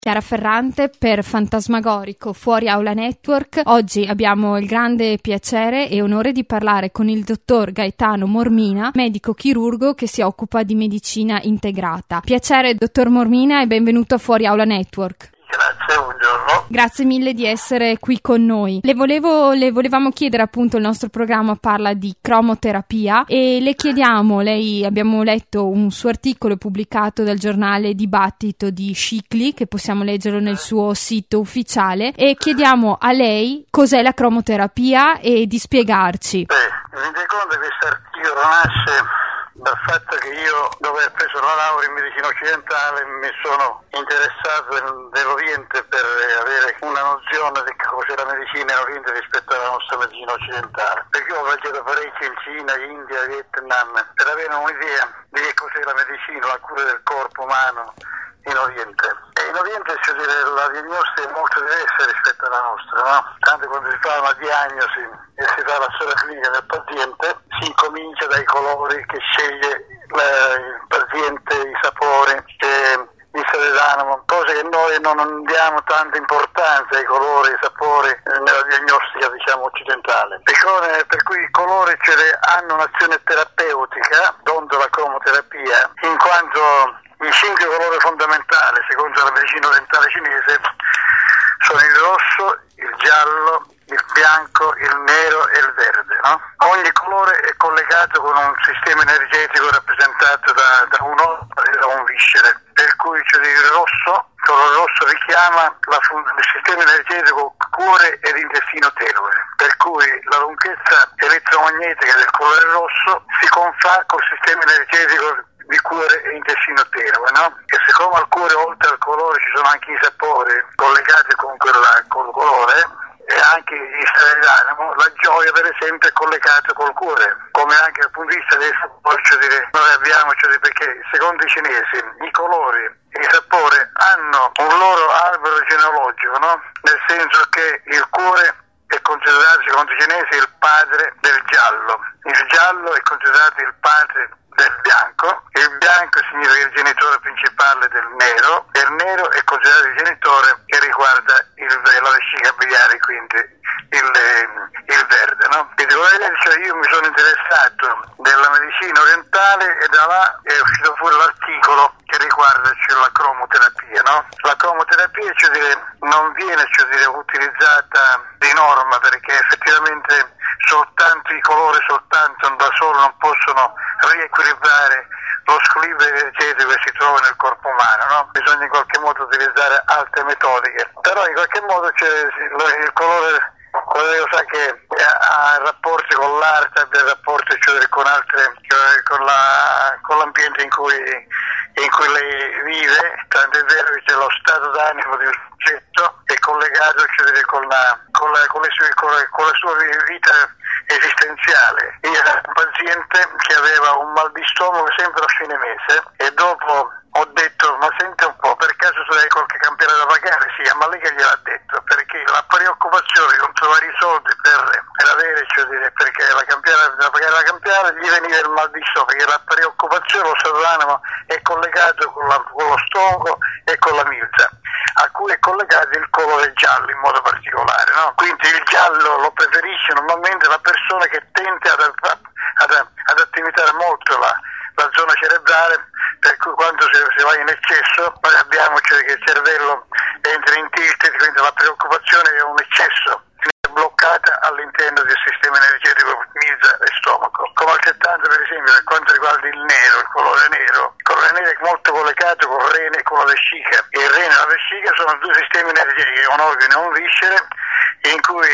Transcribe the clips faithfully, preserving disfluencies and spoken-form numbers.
Chiara Ferrante per Fantasmagorico Fuori Aula Network. Oggi abbiamo il grande piacere e onore di parlare con il dottor Gaetano Mormina, medico chirurgo che si occupa di medicina integrata. Piacere dottor Mormina e benvenuto a Fuori Aula Network. Grazie, buongiorno. Grazie mille di essere qui con noi. Le volevo, le volevamo chiedere, appunto, il nostro programma parla di cromoterapia e le chiediamo, lei abbiamo letto un suo articolo pubblicato dal giornale Dibattito di Scicli, che possiamo leggerlo nel suo sito ufficiale, e chiediamo a lei cos'è la cromoterapia e di spiegarci. Beh, mi rendo conto che questo articolo nasce dal fatto che io, dopo aver preso la laurea in medicina occidentale, mi sono interessato dell'Oriente per avere una nozione di cos'è la medicina in Oriente rispetto alla nostra medicina occidentale. Perché ho viaggiato parecchio in Cina, India, Vietnam, per avere un'idea di che cos'è la medicina, la cura del corpo umano in Oriente. E in Oriente cioè, la diagnostica è molto diversa rispetto alla nostra, no? Tanto quando si fa una diagnosi e si fa la storia clinica del paziente, si incomincia dai colori che sceglie la, il paziente, i sapori, che il stato d'animo, cose che noi non diamo tanta importanza ai colori, ai sapori eh, nella diagnostica diciamo occidentale. Per, per cui i colori cioè, hanno un'azione terapeutica, donde la cromoterapia, in quanto i cinque colori fondamentali, secondo la medicina orientale cinese, sono il rosso, il giallo, il bianco, il nero e il verde, no? Ogni colore è collegato con un sistema energetico rappresentato da, da un organo e da un viscere, per cui cioè, il rosso, il colore rosso richiama la, il sistema energetico cuore ed intestino tenue, per cui la lunghezza elettromagnetica del colore rosso si confà col sistema energetico di cuore e intestino tenue, no? E siccome al cuore oltre al colore ci sono anche i sapori collegati con quella, col colore e anche gli stati d'animo, la gioia per esempio è collegata col cuore, come anche dal punto di vista dei sapori, cioè dire, noi abbiamo, cioè dire, perché secondo i cinesi i colori e i sapori hanno un loro albero genealogico, no? Nel senso che il cuore è considerato secondo i cinesi il padre del giallo, il giallo è considerato il padre del bianco, il bianco significa il genitore principale del nero e il nero è considerato il genitore che riguarda il, la vescica biliare, quindi il, il verde, no? Quindi come vedete cioè, io mi sono interessato della medicina orientale e da là è uscito fuori l'articolo che riguarda cioè, la cromoterapia, no? La cromoterapia cioè, dire, non viene cioè, dire, utilizzata di norma perché effettivamente soltanto i colori soltanto da solo non possono riequilibrare lo squilibrio energetico che si trova nel corpo umano, no? Bisogna in qualche modo utilizzare altre metodiche, però in qualche modo c'è il colore, quello sa che ha rapporti con l'arte, ha rapporti cioè, con altre, cioè, con, la, con l'ambiente in cui, in cui lei vive, tanto è vero che c'è lo stato d'animo del soggetto è collegato cioè, con, la, con, la, con, le sue, con, la, con la sua vita esistenziale. Io ero un paziente che aveva un mal di stomaco sempre a fine mese e dopo ho detto ma senti un po', per caso tu hai qualche campione da pagare? Sì, ma lei che gliel'ha detto? Perché la preoccupazione di non trovare i soldi per, per avere, cioè dire, perché la campione da pagare la campione gli veniva il mal di stomaco, perché la preoccupazione, lo stato d'animo è collegato con, la, con lo stomaco e con la milza, a cui è collegato il colore giallo in modo particolare, no? Quindi il giallo lo preferisce normalmente la persona che tende ad, ad, ad attivare molto la, la zona cerebrale, per cui quando si, si va in eccesso poi abbiamo cioè che il cervello entra in tilt, quindi la preoccupazione è un eccesso bloccata all'interno del sistema energetico milza e stomaco. Come altrettanto per esempio per quanto riguarda il nero, il colore nero, il colore nero è molto collegato con il rene e con la vescica. Il rene e la vescica sono due sistemi energetici, un organo e un viscere, in cui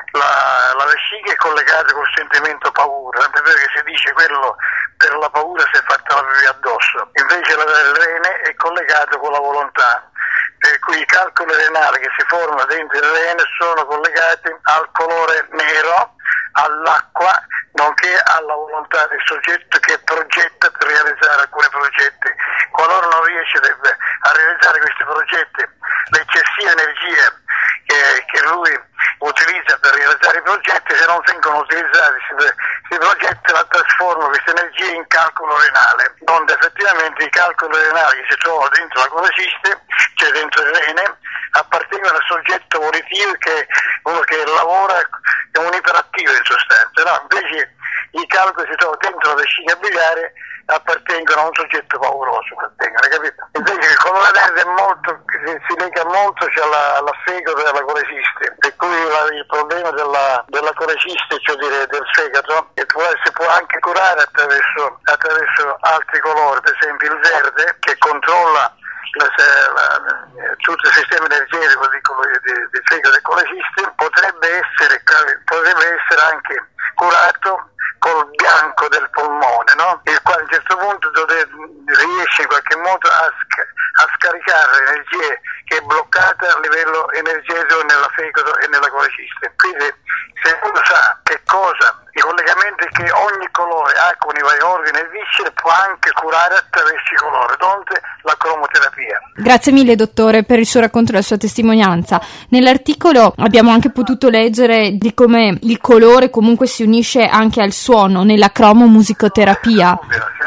la, la vescica è collegata col sentimento paura, tant'è vero che si dice quello per la paura si è fatta la pipì addosso, invece il rene è collegato con la volontà, per cui i calcoli renali che si formano dentro il rene sono collegati al colore nero, all'acqua, nonché alla volontà del soggetto che progetta per realizzare alcuni progetti. Qualora non riesce a realizzare questi progetti, l'eccessiva energia che, che lui utilizza per realizzare i progetti, se non vengono utilizzati si, si si progetta la trasforma questa energia in calcolo renale, donde effettivamente i calcoli renali che si trovano dentro la colesiste, cioè dentro il rene, appartengono al soggetto volitivo che è uno che lavora, è un iperattivo in sostanza, no? Invece i calcoli che si trovano dentro la vescica biliare appartengono a un soggetto pauroso, appartengono, capito? Invece il colore verde è molto, si lega molto cioè alla, alla fegato e alla colesiste, per cui la, il problema della, della colesiste, cioè dire, del fegato, e può, si può anche curare attraverso, attraverso altri colori, per esempio il verde che controlla la, la, tutto il sistema energetico di, di, di fegato e colesiste, potrebbe essere, potrebbe essere anche curato col bianco del polmone, no? Il quale a un certo punto dove riesce in qualche modo a, sc- a scaricare l'energia che è bloccata a livello energetico nella fegato e nella colesiste. Quindi se uno sa che cosa, i collegamenti che ogni colore ha con i vari organi e viscere, può anche curare attraverso i colori, donde la cromoterapia. Grazie mille dottore per il suo racconto e la sua testimonianza. Nell'articolo abbiamo anche potuto leggere di come il colore comunque si unisce anche al suono nella cromomusicoterapia.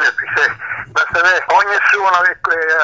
Basta vedere, ogni suono eh,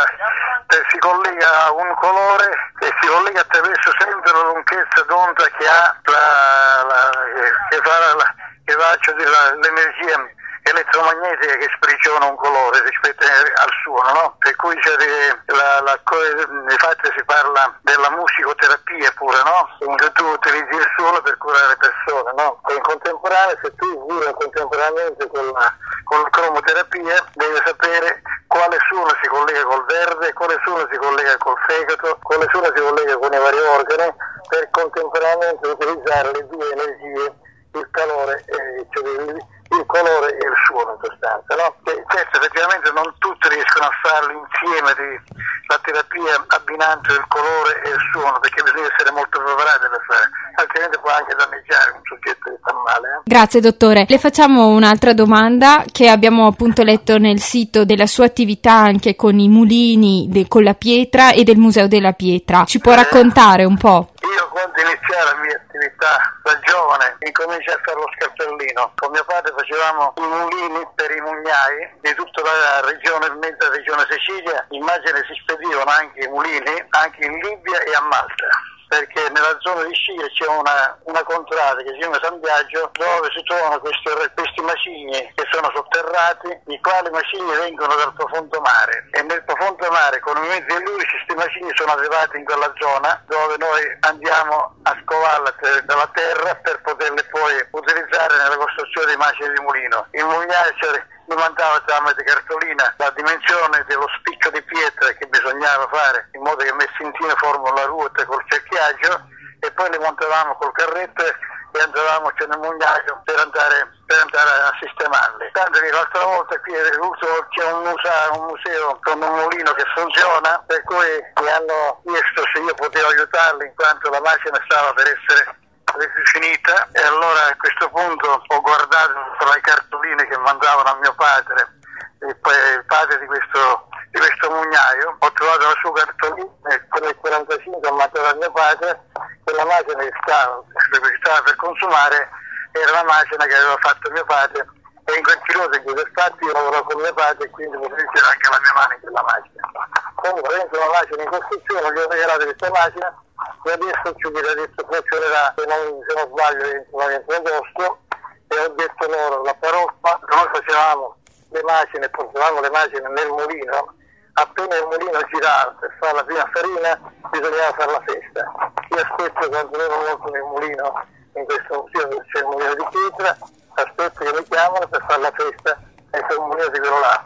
si collega a un colore e si collega attraverso sempre la lunghezza d'onda che ha la, la, che fa la, che va, cioè, la, l'energia elettromagnetica che sprigiona un colore rispetto al suono, no? Per cui c'è la, la, infatti si parla della musicoterapia pure, no? In cui tu utilizzi il suono per curare le persone, no? E in contemporanea, se tu vivi contemporaneamente con la, con la cromoterapia, devi sapere quale suono si collega col verde, quale suono si collega col fegato, quale suono si collega con i vari organi, per contemporaneamente utilizzare le due energie, il calore e cioè il, il colore e il suono in sostanza, no? E certo, effettivamente non tutti riescono a farlo insieme, di, la terapia abbinando il colore e il suono, perché bisogna essere molto preparati per fare, altrimenti può anche danneggiare un soggetto che sta male. Eh? Grazie dottore. Le facciamo un'altra domanda che abbiamo appunto letto nel sito della sua attività anche con i mulini, de, con la pietra e del Museo della Pietra. Ci può eh, raccontare un po'? Io quando iniziai la mia attività da giovane incominciai a fare lo scartellino. Con mio padre facevamo i mulini per i mugnai di tutta la regione, mezza regione Sicilia. Immagine si spedivano anche i mulini anche in Libia e a Malta, perché nella zona di Sciria c'è una, una contrada che si chiama San Biagio, dove si trovano questi, questi macigni che sono sotterrati, i quali macigni vengono dal profondo mare, e nel profondo mare con i mezzi illurici questi macigni sono arrivati in quella zona dove noi andiamo a scovarla dalla terra per poterle poi utilizzare nella costruzione dei macini di mulino. Il mugnaio cioè, mi mandava tramite cartolina la dimensione dello spicco di pietra che bisognava fare in modo che messintine formano la ruota col cerchiaggio, e poi le montavamo col carretto e andavamo cioè, nel mugnaio per andare, per andare a sistemarli. Tanto che l'altra volta qui c'è un museo, un museo con un mulino che funziona, per cui mi hanno chiesto se io potevo aiutarli in quanto la macchina stava per essere finita, e allora a questo punto ho guardato tra le cartoline che mandavano a mio padre, e poi il padre di questo, di questo mugnaio, ho trovato la sua cartolina e con il quarantacinque ho mandato a mio padre che la macchina che stava, che stava per consumare era la macchina che aveva fatto mio padre, e in quel periodo in cui l'ho fatto io lavoravo con mio padre e quindi potevo mettere anche la mia mano in quella macchina. Comunque dentro la macchina in costruzione gli ho regalato questa macchina e adesso ci ho detto funzionerà, se non, se non sbaglio, entro agosto, e ho detto loro la parola, noi facevamo le macchine, portavamo le macchine nel mulino, appena il mulino girava per fare la prima farina bisognava fare la festa. Io aspetto quando ero molto nel mulino, in questo museo c'è il mulino di pietra, aspetto che mi chiamano per fare la festa e c'è un mulino di quello là.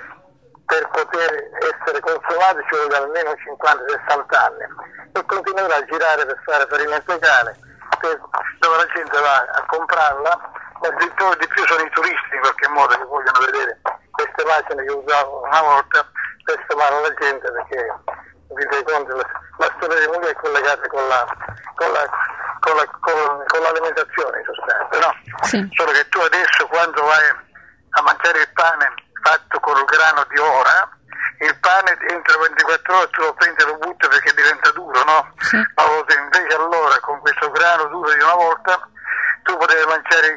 Per poter essere consumato ci vuole almeno cinquanta sessanta anni, e continuerà a girare per fare farina integrale, dove la gente va a comprarla, ma di più, di più sono i turisti in qualche modo che vogliono vedere queste macchine che usavano una volta per sfamare la gente, perché vi dai conto la, la storia dei mulini è collegata con, la, con, la, con, la, con, con l'alimentazione in sostanza, no? Sì. Solo che tu adesso quando vai a mangiare il pane fatto con il grano di ora, il pane entro ventiquattro ore tu lo prendi e lo butti perché diventa duro, no? Sì. Ma invece allora con questo grano duro di una volta tu potevi mangiare il,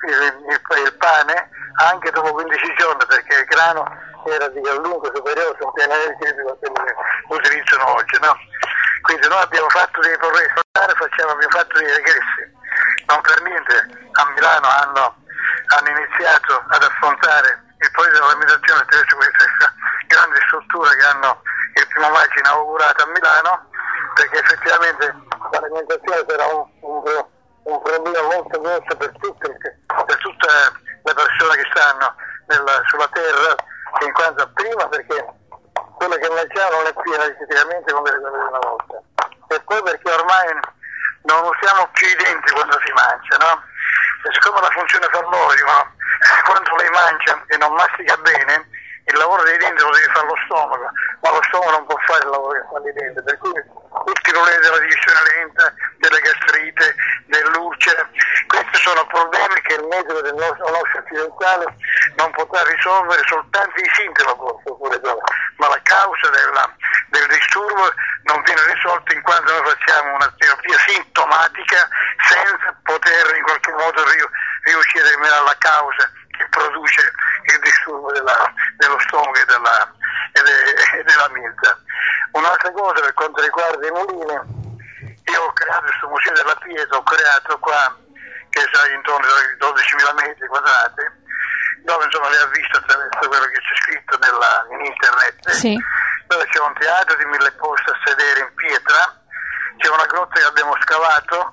il, il, il pane anche dopo quindici giorni, perché il grano era di gran lunga superiore a un piano energetico a quello che utilizzano oggi, no? Quindi noi abbiamo fatto dei progressi, facciamo, abbiamo fatto dei regressi. Non per niente a Milano hanno, hanno iniziato ad affrontare il problema dell'alimentazione attraverso questa grande struttura che hanno il primo maggio inaugurato a Milano, perché effettivamente l'alimentazione sarà un, un, un problema molto grosso per tutte, per tutte le persone che stanno nella, sulla terra, in quanto prima perché quello che mangiamo non è più energeticamente come quello di una volta, e poi perché ormai non usiamo più i denti quando si mangia, no? E siccome la funzione fa loro, dicono, quando lei mangia e non mastica bene, il lavoro dei denti lo deve fare lo stomaco, ma lo stomaco non può fare il lavoro che fanno i denti, per cui tutti i problemi della digestione lenta, delle gastrite, dell'ulcera, questi sono problemi che il medico del nostro, nostro occidentale non potrà risolvere, soltanto i sintomi possono pure risolvere, ma la causa della, del disturbo non viene risolta in quanto noi facciamo una terapia sintomatica senza poter in qualche modo riuscire a eliminare la causa che produce il disturbo della, dello stomaco e della, e de, e della milza. Un'altra cosa per quanto riguarda i mulini, io ho creato questo museo della pietra, ho creato qua, che è intorno ai dodicimila metri quadrati, dove insomma lei ha visto attraverso quello che c'è scritto nella, in internet, sì. Dove c'è un teatro di mille posti a sedere in pietra, c'è una grotta che abbiamo scavato,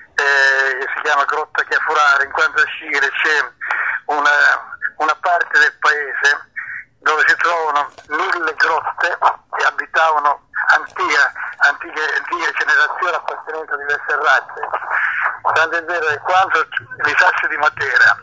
eh, che si chiama Grotta Chiafurare, in quanto a Scire c'è una, una parte del paese dove si trovano mille grotte che abitavano antica, antiche, antiche generazioni appartenenti a diverse razze. Tanto è vero che quando i Sassi di Matera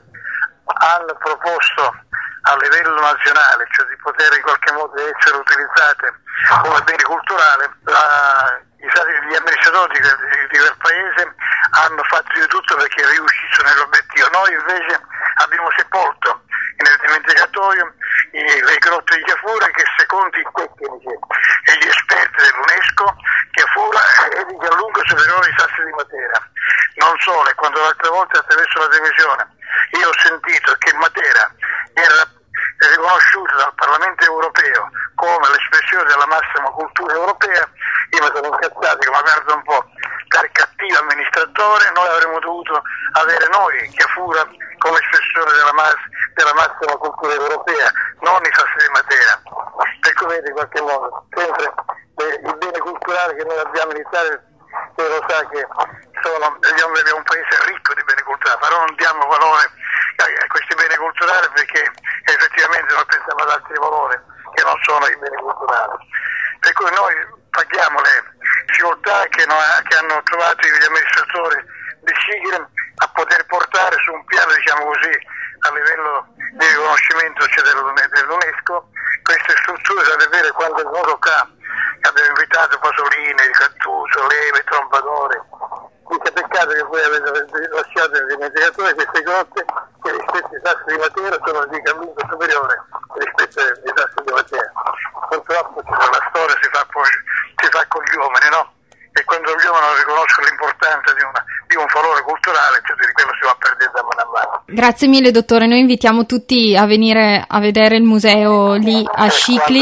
hanno proposto a livello nazionale, cioè di poter in qualche modo essere utilizzate come bene culturale, la, gli amministratori di, di, di quel paese hanno fatto di tutto perché riuscissero nell'obiettivo. Noi invece abbiamo sepolto nel dimenticatoio i, le grotte di Chiafura, che secondo i tecnici e gli esperti dell'UNESCO Chiafura è di gran lunga superiore ai Sassi di Matera. Non solo, e quando l'altra volta attraverso la televisione io ho sentito che Matera era riconosciuta dal Parlamento europeo come l'espressione della massima cultura europea, io mi sono incazzato che guarda un po', per cattivo amministratore noi avremmo dovuto avere noi Chiafura come espressione della, mass- della massima cultura europea, non i Sassi di Matera. Per cui vedi in qualche modo sempre eh, il bene culturale che noi abbiamo in Italia, e lo sa che sono, abbiamo un paese ricco di beni culturali, però non diamo valore a questi beni culturali perché effettivamente noi pensiamo ad altri valori che non sono i beni culturali. Per cui noi paghiamo le difficoltà che, no, che hanno trovato gli amministratori di Scire a poter portare su un piano, diciamo così, a livello di riconoscimento, cioè, dell'UNESCO queste strutture. Sapete bene quando è venuto qua abbiamo invitato Pasolini, Cattuso, Leve, Trombadore. Dice peccato che voi avete lasciato nel dimenticatore queste grotte che rispetto ai Sassi di Matera sono di gran lunga superiore rispetto ai Sassi di Matera. Purtroppo la storia si fa poi si fa con gli uomini, no? E quando gli uomini non riconoscono l'importanza di, una, di un valore culturale, cioè di quello si va perdendo a mano a mano. Grazie mille dottore, noi invitiamo tutti a venire a vedere il museo lì a Scicli.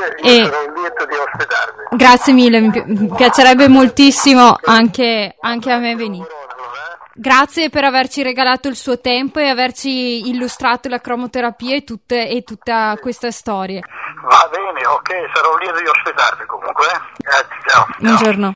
E sono lieto di ospitarvi. Grazie mille, mi, pi- mi piacerebbe moltissimo anche, anche a me venire. Grazie per averci regalato il suo tempo e averci illustrato la cromoterapia e, tutte, e tutta questa storia. Va bene, ok, sarò lieto di ospitarvi comunque. Eh? Grazie, ciao. Buongiorno.